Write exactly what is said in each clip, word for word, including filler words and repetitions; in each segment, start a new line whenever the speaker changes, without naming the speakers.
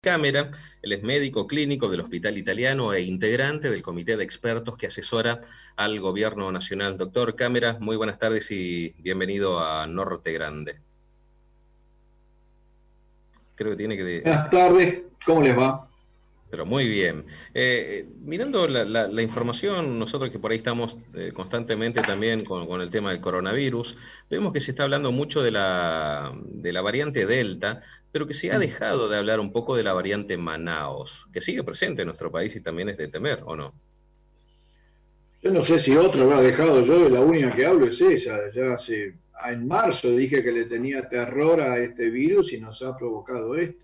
Cámara. Él es médico clínico del Hospital Italiano e integrante del comité de expertos que asesora al Gobierno Nacional. Doctor Cámara, muy buenas tardes y bienvenido a Norte Grande. Creo que tiene que...
Buenas tardes, ¿cómo les va?
Pero muy bien. Eh, mirando la, la, la información, nosotros que por ahí estamos eh, constantemente también con, con el tema del coronavirus, vemos que se está hablando mucho de la, de la variante Delta, pero que se ha dejado de hablar un poco de la variante Manaos, que sigue presente en nuestro país y también es de temer, ¿o no?
Yo no sé si otro habrá dejado, yo la única que hablo es esa. Ya hace, en marzo dije que le tenía terror a este virus y nos ha provocado esto.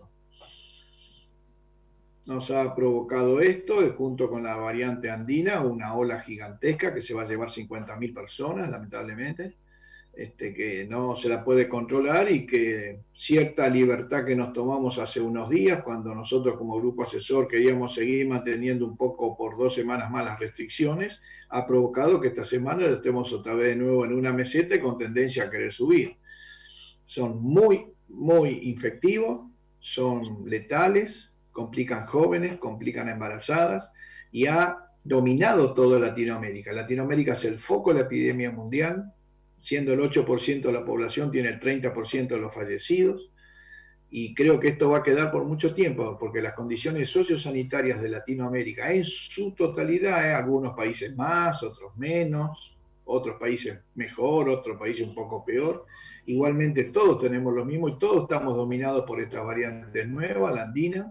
Nos ha provocado esto, junto con la variante andina, una ola gigantesca que se va a llevar cincuenta mil personas, lamentablemente, este, que no se la puede controlar y que cierta libertad que nos tomamos hace unos días, cuando nosotros como grupo asesor queríamos seguir manteniendo un poco por dos semanas más las restricciones, ha provocado que esta semana estemos otra vez de nuevo en una meseta con tendencia a querer subir. Son muy, muy infectivos, son letales, complican jóvenes, complican embarazadas y ha dominado toda Latinoamérica. Latinoamérica es el foco de la epidemia mundial, siendo el ocho por ciento de la población tiene el treinta por ciento de los fallecidos, y creo que esto va a quedar por mucho tiempo, porque las condiciones sociosanitarias de Latinoamérica en su totalidad, ¿eh? Algunos países más, otros menos, otros países mejor, otros países un poco peor, igualmente todos tenemos lo mismo y todos estamos dominados por esta variante nueva, la andina,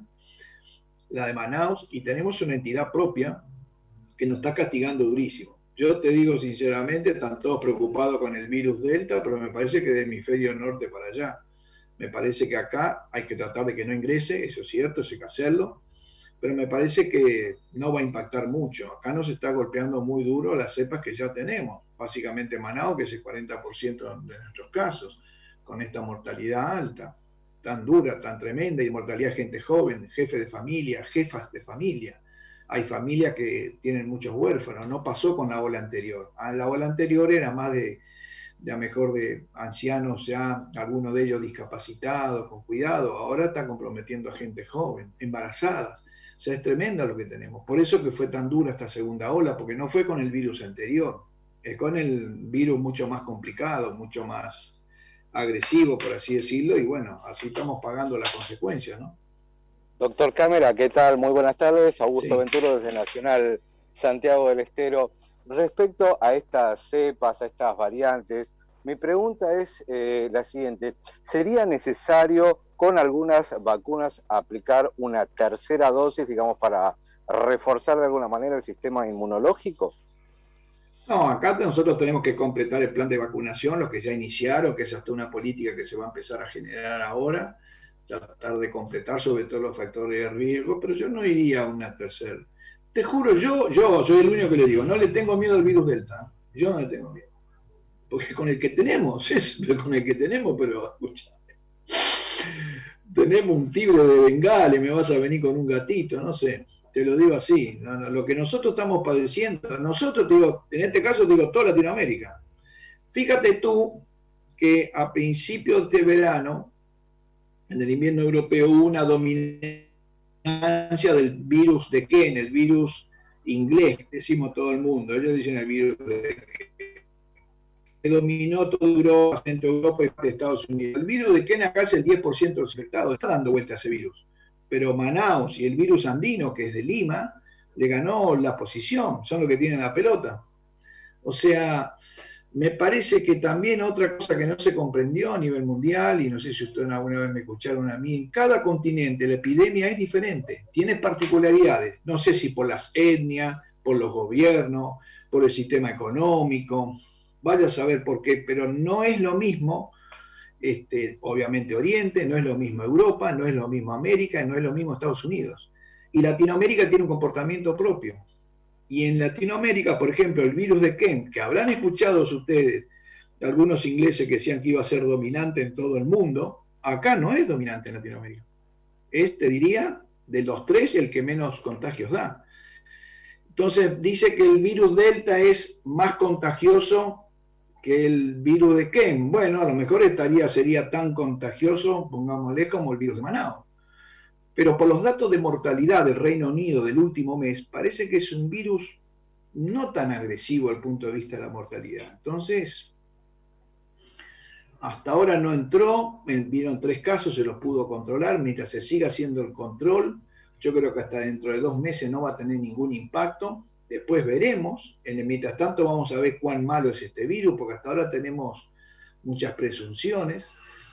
la de Manaus, y tenemos una entidad propia que nos está castigando durísimo. Yo te digo sinceramente, están todos preocupados con el virus Delta, pero me parece que del hemisferio norte para allá. Me parece que acá hay que tratar de que no ingrese, eso es cierto, eso hay que hacerlo, pero me parece que no va a impactar mucho. Acá nos está golpeando muy duro las cepas que ya tenemos, básicamente Manaus, que es el cuarenta por ciento de nuestros casos, con esta mortalidad alta, tan dura, tan tremenda, y mortalidad de gente joven, jefes de familia, jefas de familia. Hay familias que tienen muchos huérfanos, no pasó con la ola anterior. La ola anterior era más de, ya mejor de ancianos, ya algunos de ellos discapacitados, con cuidado. Ahora está comprometiendo a gente joven, embarazadas. O sea, es tremenda lo que tenemos. Por eso que fue tan dura esta segunda ola, porque no fue con el virus anterior, es con el virus mucho más complicado, mucho más agresivo, por así decirlo, y bueno, así estamos pagando la consecuencia, ¿no?
Doctor Cámara, ¿qué tal? Muy buenas tardes. Augusto
Sí.
Venturo desde Nacional Santiago del Estero. Respecto a estas cepas, a estas variantes, mi pregunta es eh, la siguiente. ¿Sería necesario con algunas vacunas aplicar una tercera dosis, digamos, para reforzar de alguna manera el sistema inmunológico?
No, acá nosotros tenemos que completar el plan de vacunación, lo que ya iniciaron, que es hasta una política que se va a empezar a generar ahora, tratar de completar sobre todo los factores de riesgo, pero yo no iría a una tercera. Te juro, yo, yo soy el único que le digo, no le tengo miedo al virus Delta, yo no le tengo miedo, porque con el que tenemos, es con el que tenemos, pero escucha, tenemos un tigre de Bengala y me vas a venir con un gatito, no sé. Te lo digo así, no, no, lo que nosotros estamos padeciendo, nosotros, te digo, en este caso te digo toda Latinoamérica. Fíjate tú que a principios de verano, en el invierno europeo, hubo una dominancia del virus de Ken, el virus inglés, decimos todo el mundo, ellos dicen el virus de Ken, que dominó toda Europa, Centro Europa y parte de Estados Unidos. El virus de Ken acá es el diez por ciento de los infectados, está dando vuelta a ese virus. Pero Manaus y el virus andino, que es de Lima, le ganó la posición, son los que tienen la pelota. O sea, me parece que también otra cosa que no se comprendió a nivel mundial, y no sé si ustedes alguna vez me escucharon a mí, en cada continente la epidemia es diferente, tiene particularidades, no sé si por las etnias, por los gobiernos, por el sistema económico, vaya a saber por qué, pero no es lo mismo. Este, obviamente Oriente, no es lo mismo Europa, no es lo mismo América, no es lo mismo Estados Unidos. Y Latinoamérica tiene un comportamiento propio. Y en Latinoamérica, por ejemplo, el virus de Kent, que habrán escuchado ustedes, algunos ingleses que decían que iba a ser dominante en todo el mundo, acá no es dominante en Latinoamérica. Es, te diría, de los tres, el que menos contagios da. Entonces, dice que el virus Delta es más contagioso que el virus de Kent. Bueno, a lo mejor estaría, sería tan contagioso, pongámosle, como el virus de Manaus. pero por los datos de mortalidad del Reino Unido del último mes, parece que es un virus no tan agresivo al punto de vista de la mortalidad. Entonces, hasta ahora no entró, vieron tres casos, se los pudo controlar, mientras se siga haciendo el control, yo creo que hasta dentro de dos meses no va a tener ningún impacto. Después veremos, en el mientras tanto vamos a ver cuán malo es este virus, porque hasta ahora tenemos muchas presunciones,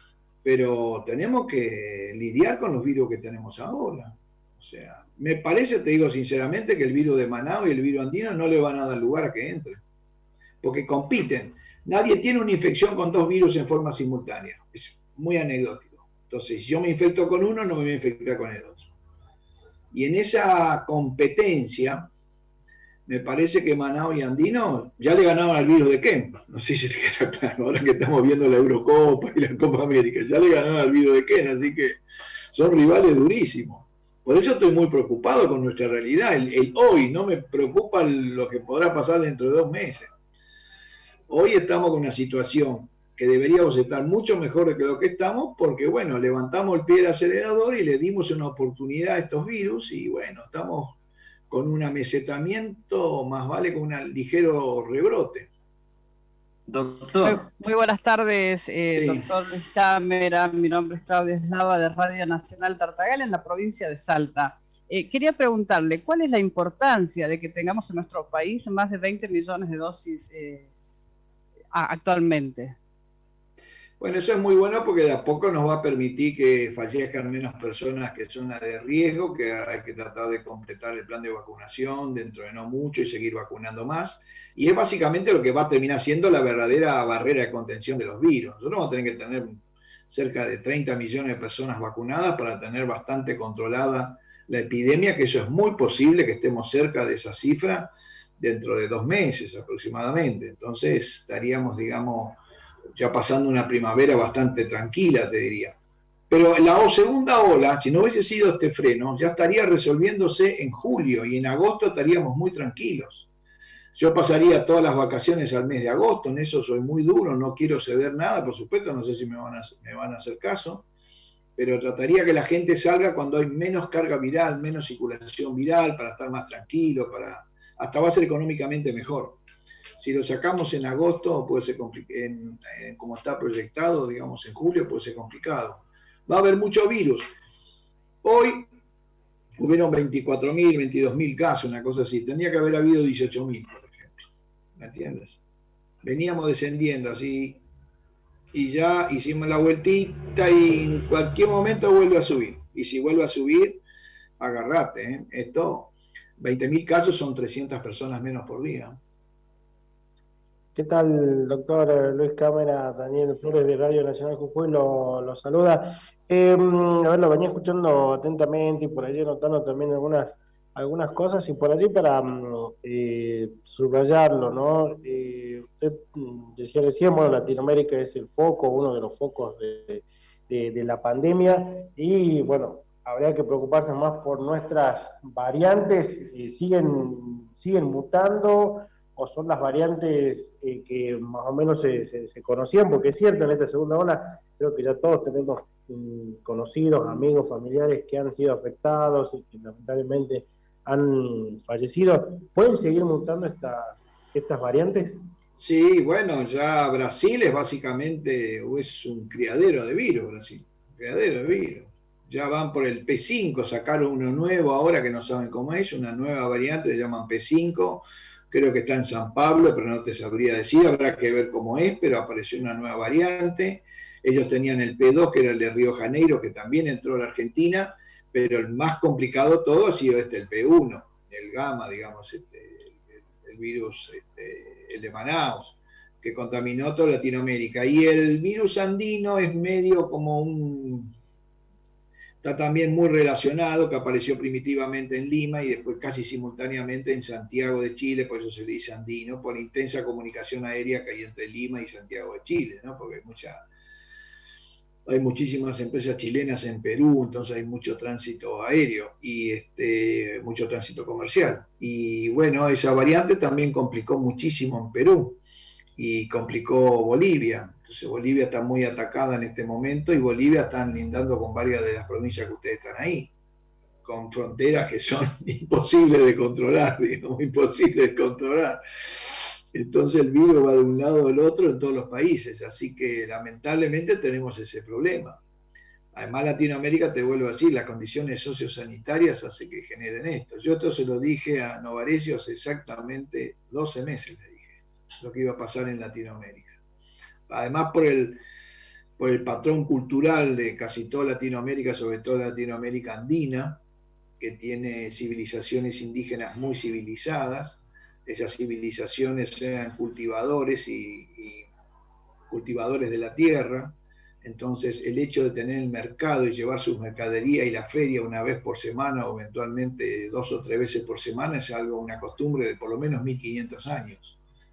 pero tenemos que lidiar con los virus que tenemos ahora. O sea, me parece, te digo sinceramente, que el virus de Manaus y el virus andino no le van a dar lugar a que entre, porque compiten. Nadie tiene una infección con dos virus en forma simultánea. Es muy anecdótico. Entonces, si yo me infecto con uno, no me voy a infectar con el otro. Y en esa competencia, me parece que Manaus y Andino ya le ganaban al virus de Kemp. No sé si te queda claro, ahora que estamos viendo la Eurocopa y la Copa América, ya le ganaron al virus de Kemp, así que son rivales durísimos. Por eso estoy muy preocupado con nuestra realidad. El, el hoy, no me preocupa lo que podrá pasar dentro de dos meses. Hoy estamos con una situación que deberíamos estar mucho mejor de lo que estamos, porque bueno, levantamos el pie del acelerador y le dimos una oportunidad a estos virus y bueno, estamos con un amesetamiento, más vale con un ligero rebrote.
Doctor. Muy, muy buenas tardes, eh, sí. Doctor Luis Cámara. Mi nombre es Claudia Eslava, de Radio Nacional Tartagal, en la provincia de Salta. Eh, quería preguntarle, ¿cuál es la importancia de que tengamos en nuestro país más de veinte millones de dosis eh, actualmente?
Bueno, eso es muy bueno porque de a poco nos va a permitir que fallezcan menos personas que son las de riesgo, que hay que tratar de completar el plan de vacunación dentro de no mucho y seguir vacunando más. Y es básicamente lo que va a terminar siendo la verdadera barrera de contención de los virus. Nosotros vamos a tener que tener cerca de treinta millones de personas vacunadas para tener bastante controlada la epidemia, que eso es muy posible que estemos cerca de esa cifra dentro de dos meses aproximadamente. Entonces estaríamos, digamos, ya pasando una primavera bastante tranquila, te diría. Pero la segunda ola, si no hubiese sido este freno, ya estaría resolviéndose en julio y en agosto estaríamos muy tranquilos. Yo pasaría todas las vacaciones al mes de agosto, en eso soy muy duro, no quiero ceder nada, por supuesto, no sé si me van a, me van a hacer caso, pero trataría que la gente salga cuando hay menos carga viral, menos circulación viral, para estar más tranquilo, para hasta va a ser económicamente mejor. Si lo sacamos en agosto, puede ser complicado, como está proyectado, digamos en julio, puede ser complicado. Va a haber mucho virus. Hoy hubieron veinticuatro mil, veintidós mil casos, una cosa así. Tendría que haber habido dieciocho mil, por ejemplo. ¿Me entiendes? Veníamos descendiendo así y ya hicimos la vueltita y en cualquier momento vuelve a subir. Y si vuelve a subir, agarrate, ¿eh? Esto, veinte mil casos son trescientas personas menos por día.
¿Qué tal, doctor Luis Cámara? Daniel Flores de Radio Nacional Jujuy lo, lo saluda. Eh, a ver, lo venía escuchando atentamente y por allí notando también algunas, algunas cosas y por allí para eh, subrayarlo, ¿no? Eh, usted decía recién, bueno, Latinoamérica es el foco, uno de los focos de, de, de la pandemia y, bueno, habría que preocuparse más por nuestras variantes, eh, siguen, siguen mutando, o son las variantes eh, que más o menos se, se, se conocían, porque es cierto, en esta segunda ola creo que ya todos tenemos mm, conocidos, amigos, familiares que han sido afectados y que lamentablemente han fallecido. ¿Pueden seguir mutando estas, estas variantes?
Sí, bueno, ya Brasil es básicamente, es un criadero de virus, Brasil, un criadero de virus. Ya van por el P cinco, sacaron uno nuevo ahora que no saben cómo es, una nueva variante, le llaman P cinco, creo que está en San Pablo, pero no te sabría decir, habrá que ver cómo es, pero apareció una nueva variante. Ellos tenían el P dos, que era el de Río Janeiro, que también entró a la Argentina, pero el más complicado todo ha sido este, el P uno, el gamma, digamos, este, el, el virus, este, el de Manaus, que contaminó toda Latinoamérica. Y el virus andino es medio como un... Está también muy relacionado, que apareció primitivamente en Lima y después casi simultáneamente en Santiago de Chile, por eso se le dice andino, por la intensa comunicación aérea que hay entre Lima y Santiago de Chile, ¿no? Porque hay, mucha, hay muchísimas empresas chilenas en Perú, entonces hay mucho tránsito aéreo y este, mucho tránsito comercial. Y bueno, esa variante también complicó muchísimo en Perú y complicó Bolivia. Entonces Bolivia está muy atacada en este momento y Bolivia está lindando con varias de las provincias que ustedes están ahí. con fronteras que son imposibles de controlar, digamos, imposibles de controlar. Entonces el virus va de un lado al otro en todos los países, así que lamentablemente tenemos ese problema. Además Latinoamérica, te vuelvo a decir, las condiciones sociosanitarias hacen que generen esto. Yo esto se lo dije a Novarecio hace exactamente doce meses, le dije, lo que iba a pasar en Latinoamérica. Además por el, por el patrón cultural de casi toda Latinoamérica, sobre todo Latinoamérica andina, que tiene civilizaciones indígenas muy civilizadas. Esas civilizaciones eran cultivadores y, y cultivadores de la tierra. Entonces el hecho de tener el mercado y llevar sus mercaderías y la feria una vez por semana o eventualmente dos o tres veces por semana es algo, una costumbre de por lo menos mil quinientos años.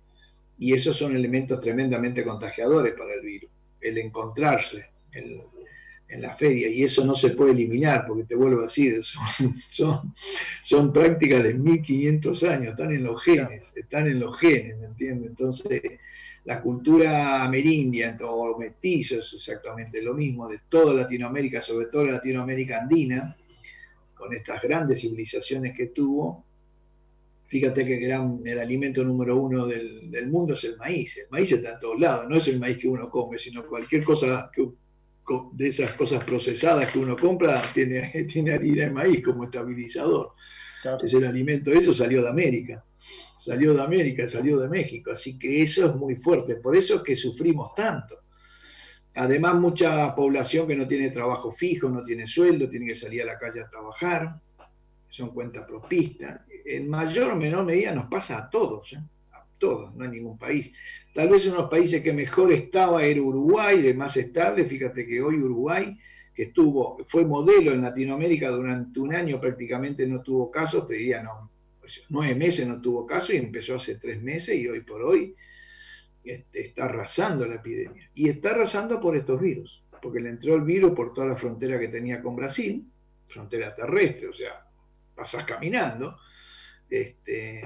Y esos son elementos tremendamente contagiadores para el virus. El encontrarse el, en la feria, y eso no se puede eliminar, porque te vuelvo a decir, son, son, son prácticas de mil quinientos años, están en los genes, están en los genes, ¿me entiendes? Entonces, la cultura amerindia, o mestizo, es exactamente lo mismo, de toda Latinoamérica, sobre todo Latinoamérica andina, con estas grandes civilizaciones que tuvo. Fíjate que gran, el alimento número uno del, del mundo es el maíz. El maíz está en todos lados, no es el maíz que uno come, sino cualquier cosa que de esas cosas procesadas que uno compra tiene, tiene harina de maíz como estabilizador. Claro. Entonces el alimento de eso salió de América, salió de América, salió de México, así que eso es muy fuerte, por eso es que sufrimos tanto. Además mucha población que no tiene trabajo fijo, no tiene sueldo, tiene que salir a la calle a trabajar, son cuentas propistas. En mayor o menor medida nos pasa a todos, ¿eh? A todos, no hay ningún país. Tal vez unos países que mejor estaba era Uruguay, el más estable. Fíjate que hoy Uruguay, que estuvo, fue modelo en Latinoamérica durante un año, prácticamente no tuvo casos, te diría, no, pues, nueve meses no tuvo casos y empezó hace tres meses y hoy por hoy este, está arrasando la epidemia. Y está arrasando por estos virus, porque le entró el virus por toda la frontera que tenía con Brasil, frontera terrestre, o sea, pasás caminando. Este,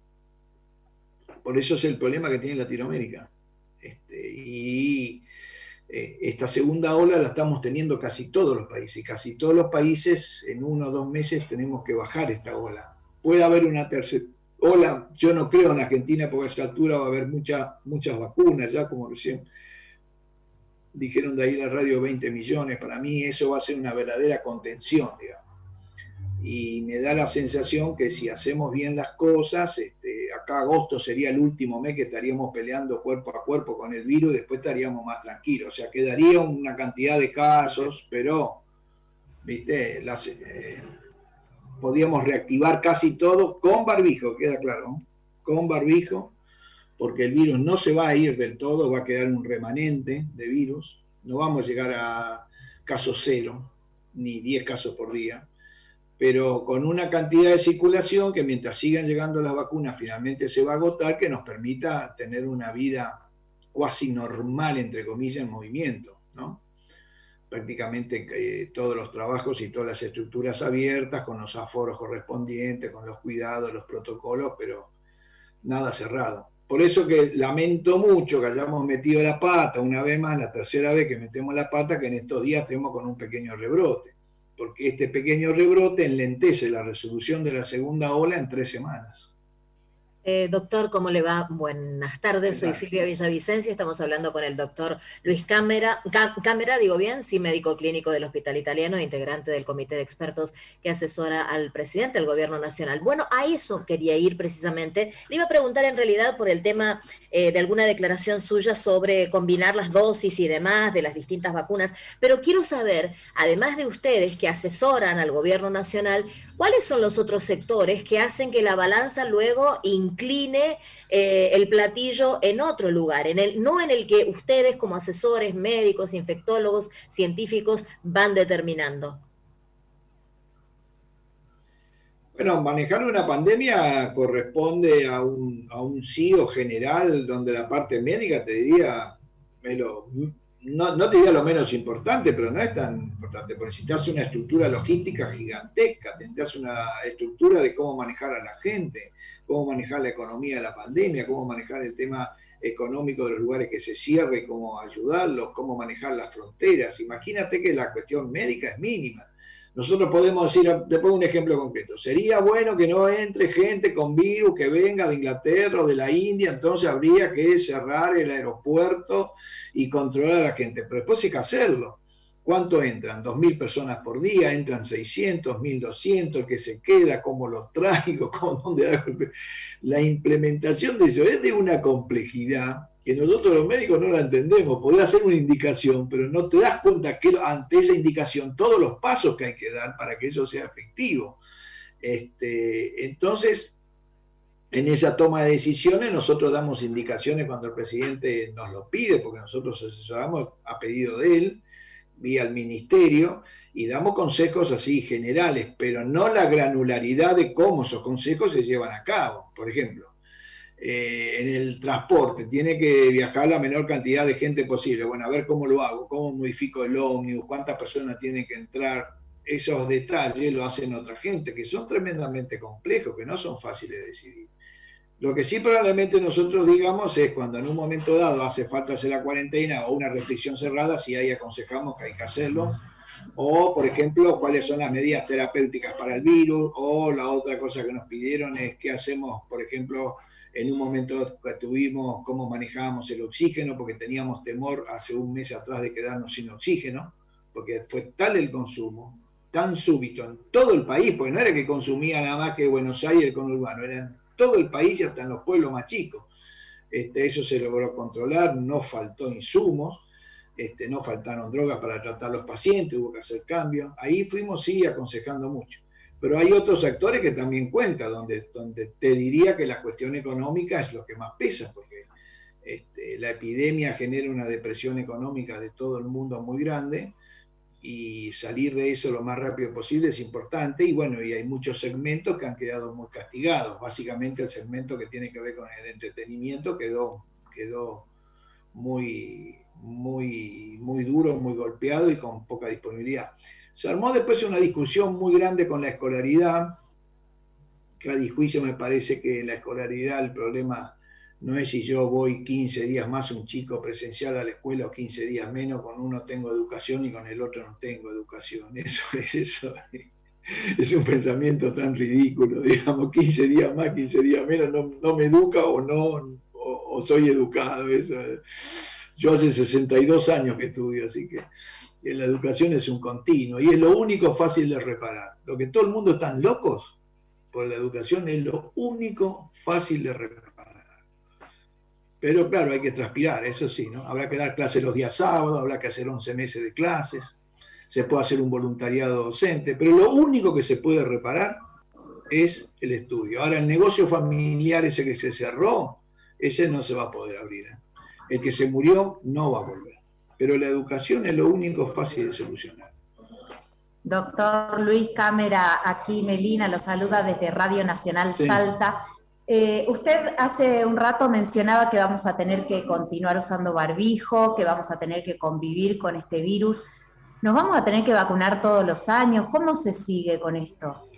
por eso es el problema que tiene Latinoamérica. Este, y eh, esta segunda ola la estamos teniendo casi todos los países. Y casi todos los países en uno o dos meses tenemos que bajar esta ola. Puede haber una tercera ola, yo no creo en Argentina porque a esta altura va a haber mucha, muchas vacunas, ya como recién dijeron de ahí la radio veinte millones. Para mí eso va a ser una verdadera contención, digamos. Y me da la sensación que si hacemos bien las cosas, este, acá agosto sería el último mes que estaríamos peleando cuerpo a cuerpo con el virus, y después estaríamos más tranquilos. O sea, quedaría una cantidad de casos, pero, viste, las, eh, podíamos reactivar casi todo con barbijo, queda claro, ¿no? Con barbijo, porque el virus no se va a ir del todo, va a quedar un remanente de virus, no vamos a llegar a casos cero, ni diez casos por día, pero con una cantidad de circulación que mientras sigan llegando las vacunas finalmente se va a agotar, que nos permita tener una vida cuasi normal, entre comillas, en movimiento, ¿no? Prácticamente eh, todos los trabajos y todas las estructuras abiertas, con los aforos correspondientes, con los cuidados, los protocolos, pero nada cerrado. Por eso que lamento mucho que hayamos metido la pata una vez más, la tercera vez que metemos la pata, que en estos días estemos con un pequeño rebrote, porque este pequeño rebrote enlentece la resolución de la segunda ola en tres semanas.
Eh, doctor, ¿cómo le va? Buenas tardes, soy Silvia Villavicencio, estamos hablando con el doctor Luis Cámara, Cámara, digo bien, sí, médico clínico del Hospital Italiano, integrante del comité de expertos que asesora al presidente del gobierno nacional. Bueno, a eso quería ir precisamente. Le iba a preguntar en realidad por el tema eh, de alguna declaración suya sobre combinar las dosis y demás de las distintas vacunas, pero quiero saber, además de ustedes que asesoran al gobierno nacional, ¿cuáles son los otros sectores que hacen que la balanza luego incluya incline eh, el platillo en otro lugar, en el, no en el que ustedes como asesores, médicos, infectólogos, científicos van determinando?
Bueno, manejar una pandemia corresponde a un, a un C I O general, donde la parte médica te diría, me lo, no, no te diría lo menos importante, pero no es tan importante, porque necesitas una estructura logística gigantesca, necesitas una estructura de cómo manejar a la gente, cómo manejar la economía de la pandemia, cómo manejar el tema económico de los lugares que se cierren, cómo ayudarlos, cómo manejar las fronteras. Imagínate que la cuestión médica es mínima. Nosotros podemos decir, te pongo un ejemplo concreto, sería bueno que no entre gente con virus que venga de Inglaterra o de la India, entonces habría que cerrar el aeropuerto y controlar a la gente, pero después hay que hacerlo. ¿Cuánto entran? dos mil personas por día, entran seiscientos, mil doscientos, el que se queda, cómo los traigo, cómo, dónde hago. La implementación de eso es de una complejidad que nosotros los médicos no la entendemos. Podés hacer una indicación, pero no te das cuenta que ante esa indicación todos los pasos que hay que dar para que eso sea efectivo. Este, entonces, en esa toma de decisiones nosotros damos indicaciones cuando el presidente nos lo pide, porque nosotros asesoramos a pedido de él, vía el ministerio, y damos consejos así generales, pero no la granularidad de cómo esos consejos se llevan a cabo. Por ejemplo, eh, en el transporte tiene que viajar la menor cantidad de gente posible. Bueno, a ver cómo lo hago, cómo modifico el ómnibus, cuántas personas tienen que entrar. Esos detalles lo hacen otra gente, que son tremendamente complejos, que no son fáciles de decidir. Lo que sí probablemente nosotros digamos es cuando en un momento dado hace falta hacer la cuarentena o una restricción cerrada, si ahí aconsejamos que hay que hacerlo, o por ejemplo cuáles son las medidas terapéuticas para el virus, o la otra cosa que nos pidieron es qué hacemos, por ejemplo, en un momento que tuvimos cómo manejábamos el oxígeno, porque teníamos temor hace un mes atrás de quedarnos sin oxígeno, porque fue tal el consumo, tan súbito en todo el país, porque no era que consumía nada más que Buenos Aires el conurbano, eran todo el país y hasta en los pueblos más chicos. Este, eso se logró controlar, no faltó insumos, este, no faltaron drogas para tratar a los pacientes, hubo que hacer cambios. Ahí fuimos, sí, aconsejando mucho. Pero hay otros actores que también cuentan, donde, donde te diría que la cuestión económica es lo que más pesa, porque este, la epidemia genera una depresión económica de todo el mundo muy grande, y salir de eso lo más rápido posible es importante, y bueno, y hay muchos segmentos que han quedado muy castigados. Básicamente el segmento que tiene que ver con el entretenimiento quedó, quedó muy, muy, muy duro, muy golpeado y con poca disponibilidad. Se armó después una discusión muy grande con la escolaridad, que a disjuicio me parece que la escolaridad, el problema no es si yo voy quince días más un chico presencial a la escuela o quince días menos, con uno tengo educación y con el otro no tengo educación. Eso es, eso es un pensamiento tan ridículo, digamos, quince días más, quince días menos, no, no me educa o no, o, o soy educado. Eso, yo hace sesenta y dos años que estudio, así que la educación es un continuo y es lo único fácil de reparar. Lo que todo el mundo están locos por la educación es lo único fácil de reparar. Pero claro, hay que transpirar, eso sí, ¿no? Habrá que dar clases los días sábados, habrá que hacer once meses de clases, se puede hacer un voluntariado docente, pero lo único que se puede reparar es el estudio. Ahora, el negocio familiar ese que se cerró, ese no se va a poder abrir, ¿eh? El que se murió no va a volver. Pero la educación es lo único fácil de solucionar.
Doctor Luis Cámara, aquí Melina lo saluda desde Radio Nacional sí. Salta. Eh, usted hace un rato mencionaba que vamos a tener que continuar usando barbijo, que vamos a tener que convivir con este virus. ¿Nos vamos a tener que vacunar todos los años? ¿Cómo se sigue con esto?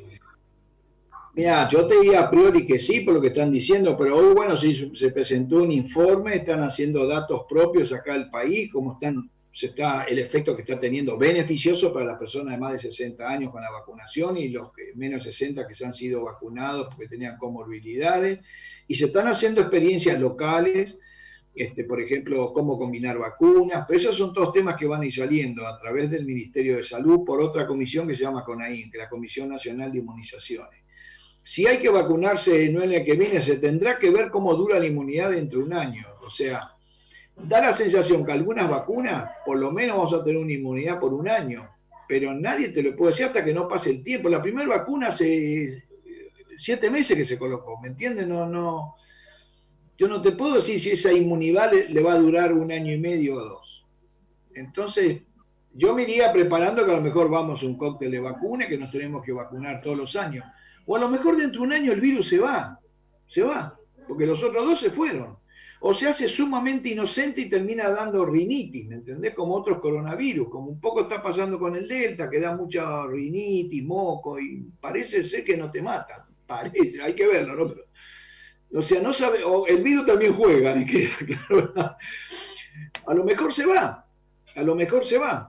Mira, yo te diría a priori que sí, por lo que están diciendo, pero hoy, bueno, sí se presentó un informe, están haciendo datos propios acá del país, cómo están, se está, el efecto que está teniendo beneficioso para las personas de más de sesenta años con la vacunación y los que menos de sesenta que se han sido vacunados porque tenían comorbilidades, y se están haciendo experiencias locales, este, por ejemplo, cómo combinar vacunas, pero esos son todos temas que van a ir saliendo a través del Ministerio de Salud por otra comisión que se llama CONAIN, que es la Comisión Nacional de Inmunizaciones. Si hay que vacunarse no el año que viene, se tendrá que ver cómo dura la inmunidad dentro de un año. O sea, da la sensación que algunas vacunas, por lo menos vamos a tener una inmunidad por un año, pero nadie te lo puede decir hasta que no pase el tiempo. La primera vacuna hace siete meses que se colocó, ¿me entiendes? No, no, yo no te puedo decir si esa inmunidad le, le va a durar un año y medio o dos. Entonces, yo me iría preparando que a lo mejor vamos a un cóctel de vacuna, que nos tenemos que vacunar todos los años. O a lo mejor dentro de un año el virus se va, se va, porque los otros dos se fueron. O se hace sumamente inocente y termina dando rinitis, ¿me entendés? Como otros coronavirus, como un poco está pasando con el Delta, que da mucha rinitis, moco, y parece ser que no te mata. Parece, hay que verlo, ¿no? Pero, o sea, no sabe, o el virus también juega, y queda claro. A lo mejor se va, a lo mejor se va.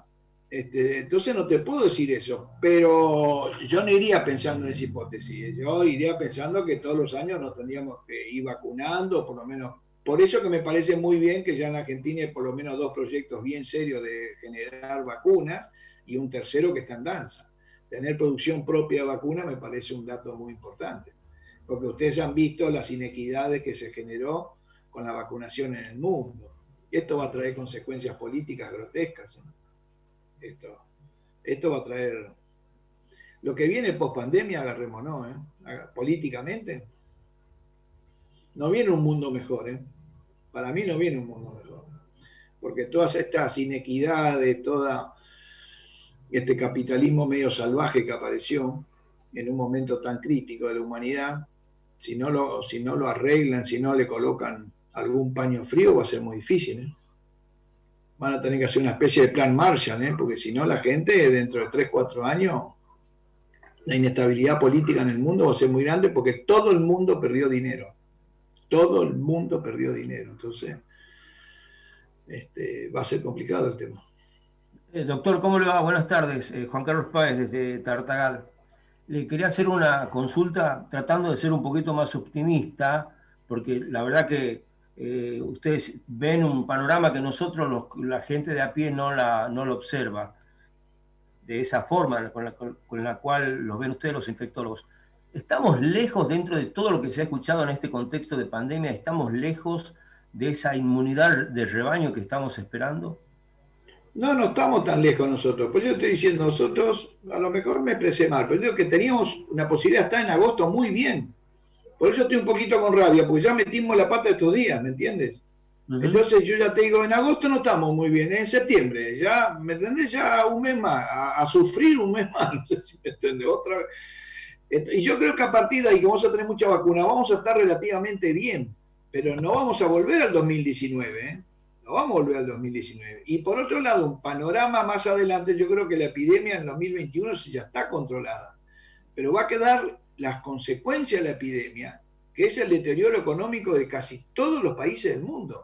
Este, entonces no te puedo decir eso, pero yo no iría pensando en esa hipótesis. Yo iría pensando que todos los años nos tendríamos que ir vacunando, por lo menos. Por eso que me parece muy bien que ya en Argentina hay por lo menos dos proyectos bien serios de generar vacunas y un tercero que está en danza. Tener producción propia de vacunas me parece un dato muy importante, porque ustedes han visto las inequidades que se generó con la vacunación en el mundo. Esto va a traer consecuencias políticas grotescas, ¿no? Esto, esto va a traer... Lo que viene post pandemia, agarrémonos, ¿eh? Políticamente, no viene un mundo mejor, ¿eh? Para mí no viene un mundo mejor. Porque todas estas inequidades, todo este capitalismo medio salvaje que apareció en un momento tan crítico de la humanidad, si no lo, si no lo arreglan, si no le colocan algún paño frío, va a ser muy difícil, ¿eh? Van a tener que hacer una especie de plan Marshall, ¿eh? Porque si no la gente dentro de tres, cuatro años, la inestabilidad política en el mundo va a ser muy grande porque todo el mundo perdió dinero. Todo el mundo perdió dinero. Entonces, este, va a ser complicado el tema.
Eh, doctor, ¿cómo le va? Buenas tardes. Eh, Juan Carlos Páez desde Tartagal. Le quería hacer una consulta tratando de ser un poquito más optimista, porque la verdad que Eh, ustedes ven un panorama que nosotros, los, la gente de a pie, no, la, no lo observa de esa forma con la, con, con la cual los ven ustedes, los infectólogos. ¿Estamos lejos, dentro de todo lo que se ha escuchado en este contexto de pandemia, estamos lejos de esa inmunidad de rebaño que estamos esperando?
No, no estamos tan lejos nosotros. Pues yo estoy diciendo, nosotros, a lo mejor me expresé mal, pero digo que teníamos una posibilidad de estar en agosto muy bien. Por eso estoy un poquito con rabia, porque ya metimos la pata estos días, ¿me entiendes? Uh-huh. Entonces yo ya te digo, en agosto no estamos muy bien, en septiembre, ya, ¿me entendés? Ya un mes más, a, a sufrir un mes más, no sé si me entendés, otra vez. Y yo creo que a partir de ahí, que vamos a tener mucha vacuna, vamos a estar relativamente bien, pero no vamos a volver al dos mil diecinueve, ¿eh? No vamos a volver al dos mil diecinueve. Y por otro lado, un panorama más adelante, yo creo que la epidemia en dos mil veintiuno ya está controlada, pero va a quedar las consecuencias de la epidemia, que es el deterioro económico de casi todos los países del mundo.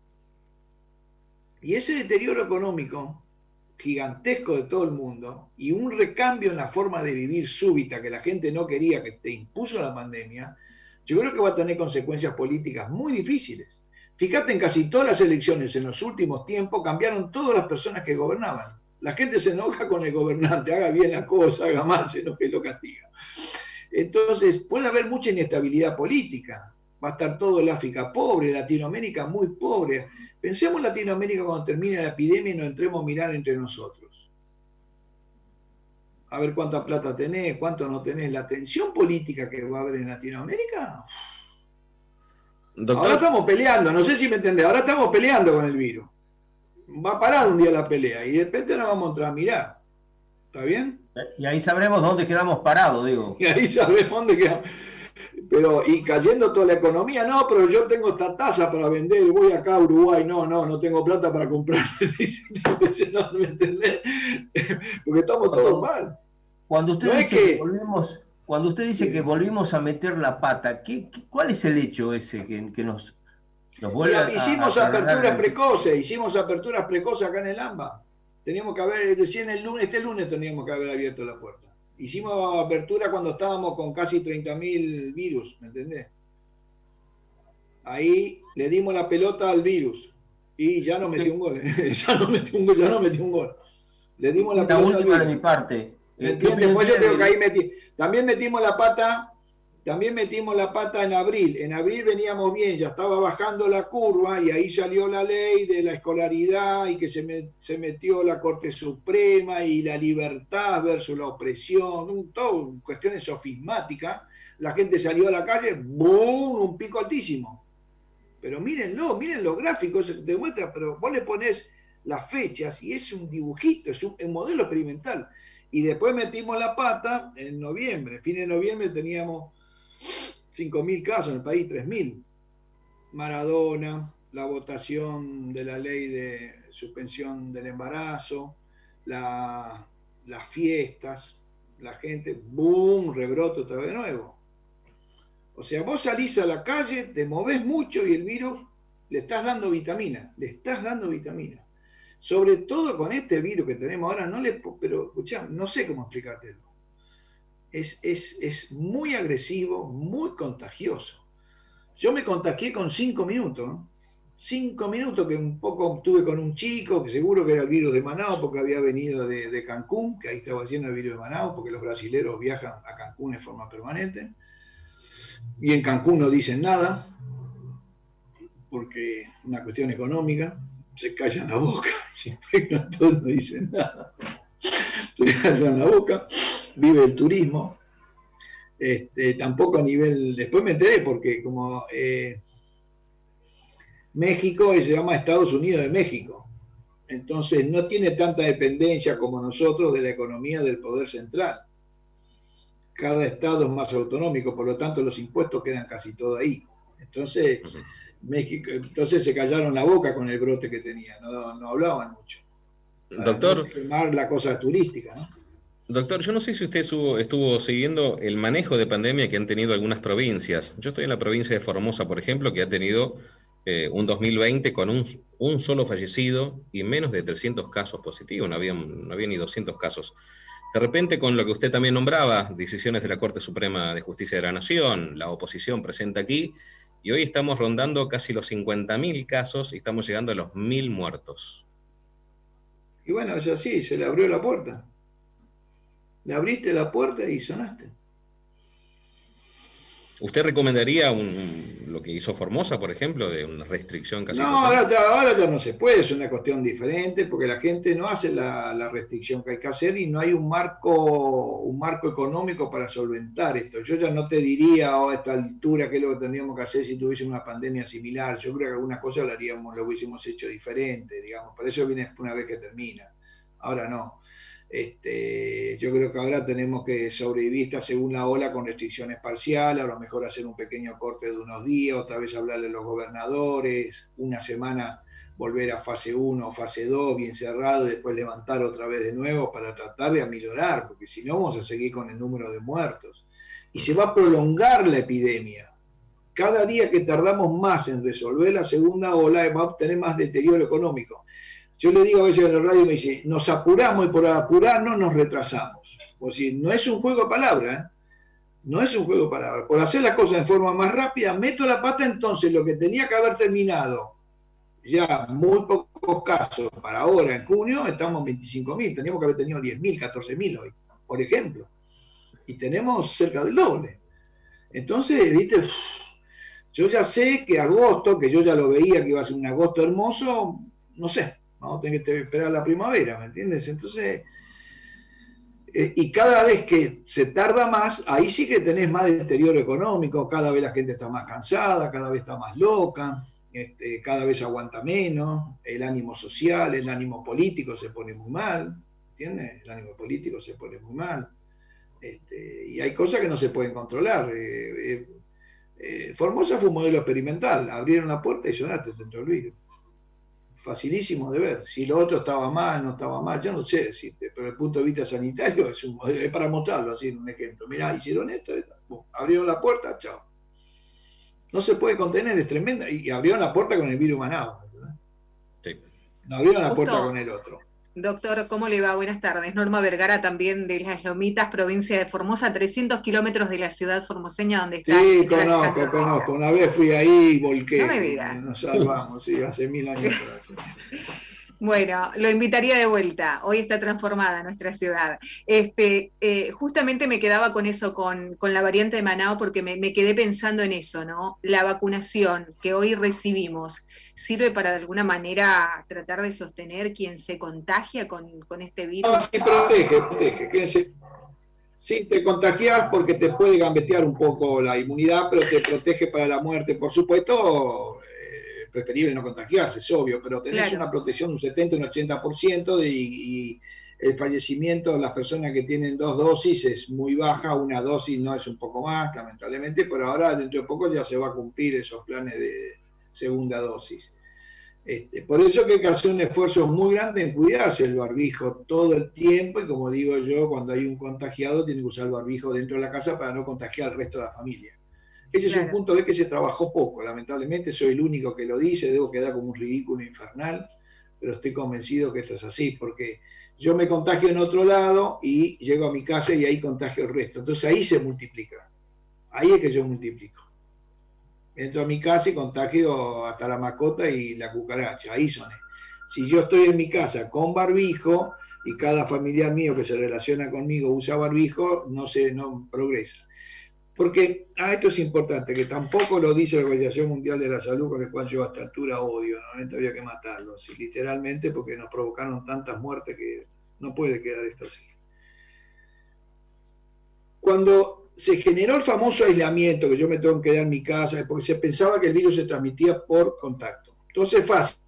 Y ese deterioro económico gigantesco de todo el mundo y un recambio en la forma de vivir súbita que la gente no quería, que te impuso la pandemia, yo creo que va a tener consecuencias políticas muy difíciles. Fíjate, en casi todas las elecciones en los últimos tiempos cambiaron todas las personas que gobernaban. La gente se enoja con el gobernante, haga bien la cosa, haga mal, se enoja y lo castiga. Entonces, puede haber mucha inestabilidad política. Va a estar todo el África pobre, Latinoamérica muy pobre. Pensemos en Latinoamérica cuando termine la epidemia y nos entremos a mirar entre nosotros. A ver cuánta plata tenés, cuánto no tenés. La tensión política que va a haber en Latinoamérica. Doctor. Ahora estamos peleando, no sé si me entendés, ahora estamos peleando con el virus. Va a parar un día la pelea y de repente nos vamos a entrar a mirar. ¿Está bien?
Y ahí sabremos dónde quedamos parados, digo.
Y ahí sabremos dónde quedamos. Pero, y cayendo toda la economía, no, pero yo tengo esta tasa para vender, voy acá a Uruguay, no, no, no tengo plata para comprar. No, ¿me entendés? Porque estamos todos mal.
Cuando usted no dice es que... que volvemos, cuando usted dice sí. que volvimos a meter la pata, ¿qué, qué, ¿cuál es el hecho ese que, que nos, nos vuelve a,
hicimos
a, a
aperturas precoces, hicimos aperturas precoces acá en el AMBA. Teníamos que haber, recién el lunes, este lunes teníamos que haber abierto la puerta. Hicimos apertura cuando estábamos con casi treinta mil virus, ¿me entendés? Ahí le dimos la pelota al virus y ya no metió un gol. ya no metió un gol, ya no metió un gol. Le dimos la, la pelota
última al virus. De mi parte.
¿Me entiendes? Pues yo tengo que ahí metí. También metimos la pata, también metimos la pata en abril. En abril veníamos bien, ya estaba bajando la curva y ahí salió la ley de la escolaridad y que se, me, se metió la Corte Suprema y la libertad versus la opresión, un, todo cuestiones sofismáticas. La gente salió a la calle, ¡boom!, un pico altísimo. Pero mírenlo, miren los gráficos, te muestra, pero vos le ponés las fechas y es un dibujito, es un, un modelo experimental. Y después metimos la pata en noviembre, fin de noviembre teníamos cinco mil casos en el país, tres mil. Maradona, la votación de la ley de suspensión del embarazo, la, las fiestas, la gente, boom, rebroto otra vez de nuevo. O sea, vos salís a la calle, te movés mucho y el virus le estás dando vitamina, le estás dando vitamina. Sobre todo con este virus que tenemos ahora, no le, pero escuchá, no sé cómo explicártelo. Es, es, es muy agresivo, muy contagioso. Yo me contagié con cinco minutos, ¿no? Cinco minutos que un poco tuve con un chico, que seguro que era el virus de Manaus, porque había venido de, de Cancún, que ahí estaba haciendo el virus de Manaus, porque los brasileros viajan a Cancún en forma permanente. Y en Cancún no dicen nada, porque es una cuestión económica, se callan la boca, se infectan todos, no dicen nada. Se callan la boca, vive el turismo. Este, tampoco a nivel, después me enteré porque como eh, México se llama Estados Unidos de México, entonces no tiene tanta dependencia como nosotros de la economía del poder central. Cada estado es más autonómico, por lo tanto los impuestos quedan casi todos ahí. Entonces, México, entonces se callaron la boca con el brote que tenían, no, no hablaban mucho.
Doctor,
no la cosa turística, ¿no?
Doctor, yo no sé si usted estuvo, estuvo siguiendo el manejo de pandemia que han tenido algunas provincias. Yo estoy en la provincia de Formosa, por ejemplo, que ha tenido eh, un dos mil veinte con un, un solo fallecido y menos de trescientos casos positivos, no habían, no había ni doscientos casos. De repente, con lo que usted también nombraba, decisiones de la Corte Suprema de Justicia de la Nación, la oposición presente aquí, y hoy estamos rondando casi los cincuenta mil casos y estamos llegando a los mil muertos.
Y bueno, es así, se le abrió la puerta. Le abriste la puerta y sonaste.
¿Usted recomendaría un, lo que hizo Formosa, por ejemplo, de una restricción casi
No,
total?
ahora ya, ahora ya no se puede, es una cuestión diferente, porque la gente no hace la, la restricción que hay que hacer y no hay un marco, un marco económico para solventar esto. Yo ya no te diría oh, a esta altura qué es lo que tendríamos que hacer si tuviésemos una pandemia similar. Yo creo que alguna cosa lo haríamos, lo hubiésemos hecho diferente, digamos. Por eso viene una vez que termina. Ahora no. Este, yo creo que ahora tenemos que sobrevivir esta segunda ola con restricciones parciales, a lo mejor hacer un pequeño corte de unos días, otra vez hablarle a los gobernadores, una semana volver a fase uno o fase dos bien cerrado y después levantar otra vez de nuevo para tratar de aminorar, porque si no vamos a seguir con el número de muertos. Y se va a prolongar la epidemia. Cada día que tardamos más en resolver la segunda ola va a obtener más deterioro económico. Yo le digo a veces en la radio, me dice, nos apuramos y por apurarnos nos retrasamos. O sea, no es un juego de palabras, ¿eh? No es un juego de palabras. Por hacer las cosas en forma más rápida, meto la pata, entonces lo que tenía que haber terminado, ya muy pocos casos para ahora, en junio, estamos en veinticinco mil, teníamos que haber tenido diez mil, catorce mil hoy, por ejemplo. Y tenemos cerca del doble. Entonces, viste, yo ya sé que agosto, que yo ya lo veía que iba a ser un agosto hermoso, no sé. Vamos a tener que esperar la primavera, ¿me entiendes? Entonces, eh, y cada vez que se tarda más, ahí sí que tenés más deterioro económico, cada vez la gente está más cansada, cada vez está más loca, este, cada vez aguanta menos, el ánimo social, el ánimo político se pone muy mal, ¿entiendes? El ánimo político se pone muy mal. Este, y hay cosas que no se pueden controlar. Eh, eh, eh, Formosa fue un modelo experimental, abrieron la puerta y sonaste dentro del virus. Facilísimo de ver. Si lo otro estaba mal, no estaba mal, yo no sé decirte, pero desde el punto de vista sanitario es, un, es para mostrarlo, así en un ejemplo. Mirá, hicieron esto, esto boom, abrieron la puerta, chao. No se puede contener, es tremenda. Y abrieron la puerta con el virus Manaus. Sí. No abrieron la puerta con el otro.
Doctor, ¿cómo le va? Buenas tardes. Norma Vergara, también de Las Lomitas, provincia de Formosa, trescientos kilómetros de la ciudad formoseña donde está.
Sí, conozco, conozco. Una vez fui ahí y volqué.
No me diga.
Nos salvamos, sí, hace mil años.
Bueno, lo invitaría de vuelta. Hoy está transformada nuestra ciudad. Este, eh, justamente me quedaba con eso, con, con la variante de Manaus, porque me, me quedé pensando en eso, ¿no? La vacunación que hoy recibimos, ¿sirve para de alguna manera tratar de sostener quien se contagia con, con este virus?
No, sí, protege, protege. Quédense. Sí, te contagias porque te puede gambetear un poco la inmunidad, pero te protege para la muerte, por supuesto. Preferible no contagiarse, es obvio, pero tenés claro. una protección de un setenta, un ochenta por ciento y, y el fallecimiento de las personas que tienen dos dosis es muy baja, una dosis no es un poco más, lamentablemente, pero ahora dentro de poco ya se va a cumplir esos planes de segunda dosis. Este, por eso que hay que hacer un esfuerzo muy grande en cuidarse el barbijo todo el tiempo, y como digo yo, cuando hay un contagiado tiene que usar el barbijo dentro de la casa para no contagiar al resto de la familia. Ese claro. es un punto de que se trabajó poco, lamentablemente soy el único que lo dice, debo quedar como un ridículo infernal, pero estoy convencido que esto es así, porque yo me contagio en otro lado y llego a mi casa y ahí contagio el resto. Entonces ahí se multiplica. Ahí es que yo multiplico. Entro a mi casa y contagio hasta la mascota y la cucaracha. Ahí son. Si yo estoy en mi casa con barbijo y cada familiar mío que se relaciona conmigo usa barbijo, no se no progresa. Porque, ah, esto es importante, que tampoco lo dice la Organización Mundial de la Salud, con el cual yo a esta altura odio, ¿no? Había que matarlos, y literalmente porque nos provocaron tantas muertes que no puede quedar esto así. Cuando se generó el famoso aislamiento, que yo me tengo que quedar en mi casa, porque se pensaba que el virus se transmitía por contacto. Entonces es fácil.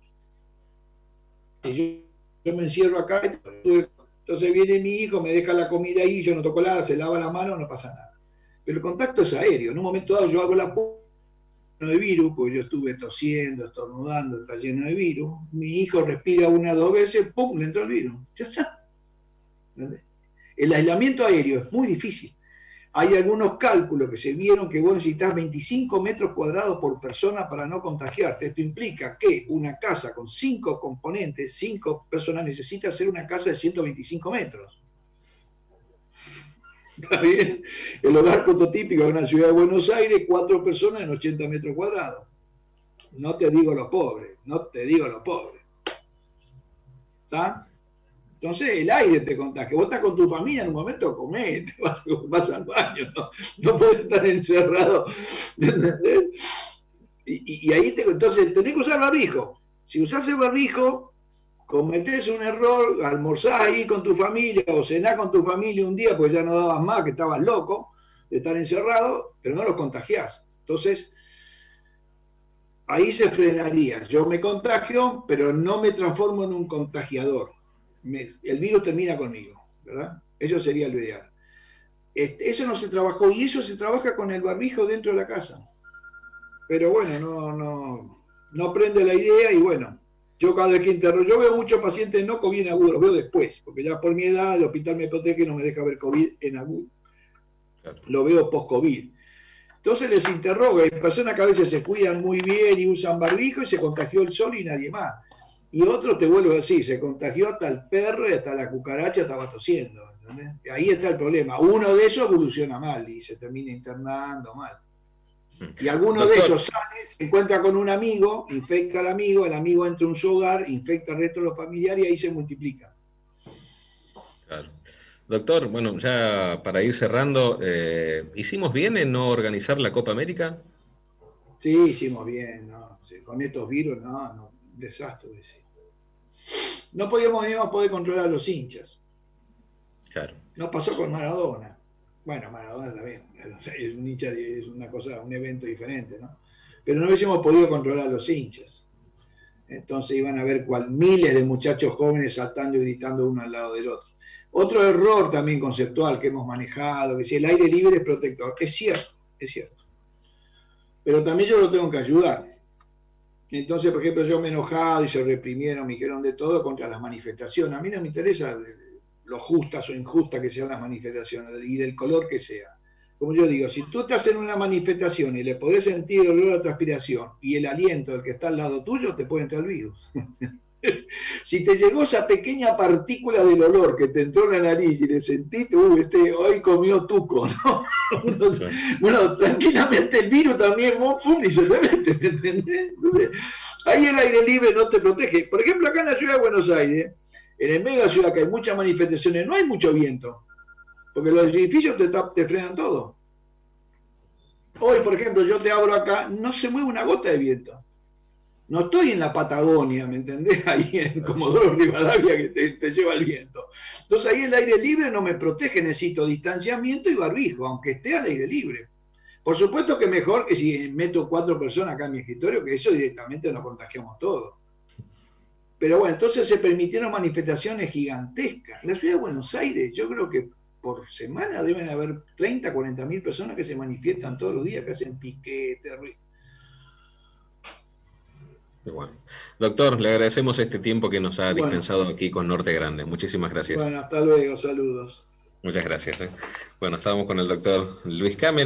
Si yo, yo me encierro acá, entonces viene mi hijo, me deja la comida ahí, yo no toco nada, se lava la mano, no pasa nada. Pero el contacto es aéreo. En un momento dado yo hago la puerta de virus, porque yo estuve tosiendo, estornudando, está lleno de virus. Mi hijo respira una o dos veces, ¡pum!, le entró el virus. Ya está. ¿Entendés? El aislamiento aéreo es muy difícil. Hay algunos cálculos que se vieron que vos necesitas veinticinco metros cuadrados por persona para no contagiarte. Esto implica que una casa con cinco componentes, cinco personas, necesita ser una casa de ciento veinticinco metros. ¿Está bien? El hogar prototípico de una ciudad de Buenos Aires, cuatro personas en ochenta metros cuadrados. No te digo los pobres, no te digo los pobres. ¿Está? Entonces el aire te contagia. Vos estás con tu familia, en un momento comés, te vas, vas al baño, no, no podés estar encerrado. ¿Entendés? Y, y ahí te, entonces tenés que usar barbijo. Si usás el barbijo, cometés un error, almorzás ahí con tu familia o cenás con tu familia un día porque ya no dabas más, que estabas loco de estar encerrado, pero no los contagiás. Entonces, ahí se frenaría. Yo me contagio, pero no me transformo en un contagiador. Me, el virus termina conmigo, ¿verdad? Eso sería lo ideal. Este, eso no se trabajó y eso se trabaja con el barbijo dentro de la casa. Pero bueno, no, no, no prende la idea y bueno. Yo cada vez que interro, yo veo muchos pacientes no COVID en agudo, los veo después, porque ya por mi edad el hospital me protege y no me deja ver COVID en agudo. Claro. Lo veo post-COVID. Entonces les interrogo, hay personas que a veces se cuidan muy bien y usan barbijo y se contagió el sol y nadie más. Y otro, te vuelvo a decir, se contagió hasta el perro y hasta la cucaracha estaba tosiendo. ¿Entendés? Ahí está el problema. Uno de esos evoluciona mal y se termina internando mal. Y alguno Doctor. de ellos sale, se encuentra con un amigo, infecta al amigo, el amigo entra en su hogar, infecta al resto de los familiares y ahí se multiplica.
Claro. Doctor, bueno, ya para ir cerrando, eh, ¿hicimos bien en no organizar la Copa América?
Sí, hicimos bien, ¿no? Sí, con estos virus, no, no, un desastre. Sí. No podíamos ni poder controlar a los hinchas.
Claro.
No pasó con Maradona. Bueno, Maradona también, es un hincha, es una cosa, un evento diferente, ¿no? Pero no hubiésemos podido controlar a los hinchas. Entonces iban a haber cual miles de muchachos jóvenes saltando y gritando uno al lado del otro. Otro error también conceptual que hemos manejado, que si el aire libre es protector, es cierto, es cierto. Pero también yo lo tengo que ayudar. Entonces, por ejemplo, yo me he enojado y se reprimieron, me dijeron de todo contra las manifestaciones. A mí no me interesa lo justas o injustas que sean las manifestaciones y del color que sea. Como yo digo, si tú estás en una manifestación y le podés sentir el olor a transpiración y el aliento del que está al lado tuyo, te puede entrar el virus. Si te llegó esa pequeña partícula del olor que te entró en la nariz y le sentiste, uy, este hoy comió tuco, ¿no? Entonces, bueno, tranquilamente el virus también, pum, y se te mete, ¿me entendés? Entonces, ahí el aire libre no te protege. Por ejemplo, acá en la ciudad de Buenos Aires, en el medio de la ciudad que hay muchas manifestaciones, no hay mucho viento, porque los edificios te, te frenan todo. Hoy, por ejemplo, yo te abro acá, no se mueve una gota de viento. No estoy en la Patagonia, ¿me entendés? Ahí en Comodoro Rivadavia que te, te lleva el viento. Entonces ahí el aire libre no me protege, necesito distanciamiento y barbijo, aunque esté al aire libre. Por supuesto que mejor que si meto cuatro personas acá en mi escritorio, que eso directamente nos contagiamos todos. Pero bueno, entonces se permitieron manifestaciones gigantescas. En la ciudad de Buenos Aires, yo creo que por semana deben haber treinta, cuarenta mil personas que se manifiestan todos los días, que hacen piquete, ruido.
Bueno. Doctor, le agradecemos este tiempo que nos ha bueno. dispensado aquí con Norte Grande. Muchísimas gracias.
Bueno, hasta luego, saludos.
Muchas gracias. ¿eh? Bueno, estábamos con el doctor Luis Cámera.